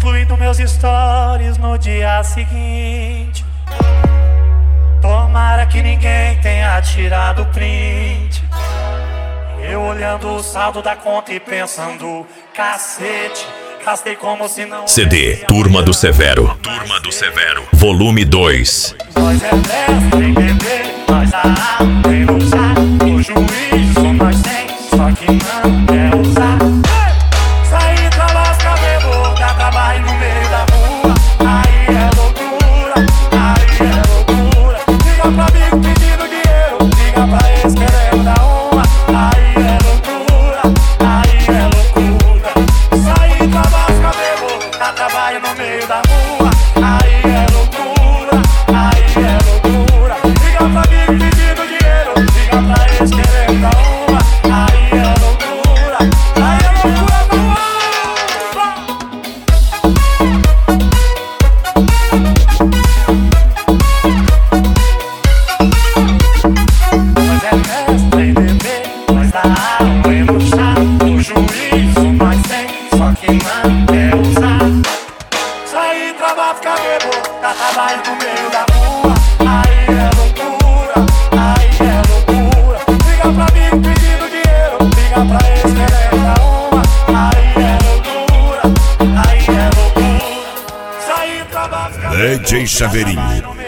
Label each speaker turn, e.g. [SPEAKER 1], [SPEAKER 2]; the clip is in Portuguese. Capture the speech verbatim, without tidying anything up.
[SPEAKER 1] incluindo meus stories no dia seguinte. Tomara que ninguém tenha tirado print. Eu olhando o saldo da conta e pensando, cacete, gastei como se não...
[SPEAKER 2] C D Turma do Severo. Turma do Severo. Volume dois.
[SPEAKER 1] Nós é dez, tem bebê, nós a alma tem usar. O juízo nós tem, só que não quer usar. Saí pra lascar boca, trabalho no meio da rua. Aí é loucura, aí é loucura. Liga pra amigo pedindo dinheiro, liga pra ex querendo dar uma. Aí é loucura, aí é loucura. Saí pra lascar boca, trabalho no meio da rua. Aí é loucura, aí é loucura. Liga pra amigo pedindo dinheiro, liga pra ex querendo dar uma. Aí é loucura, aí é loucura, vamos lá. Nós é mestre, bebê, nós dá alma e no chá. O juízo nós tem, só que não quer usar. Saí pra ficar bebo, tá trabalho no meio da rua. Aí é loucura, aí é loucura. Liga pra amigo pedindo dinheiro, liga pra ex querendo dar uma. Aí é loucura, aí é loucura. Saí pra ficar
[SPEAKER 3] D J Chaveirinho.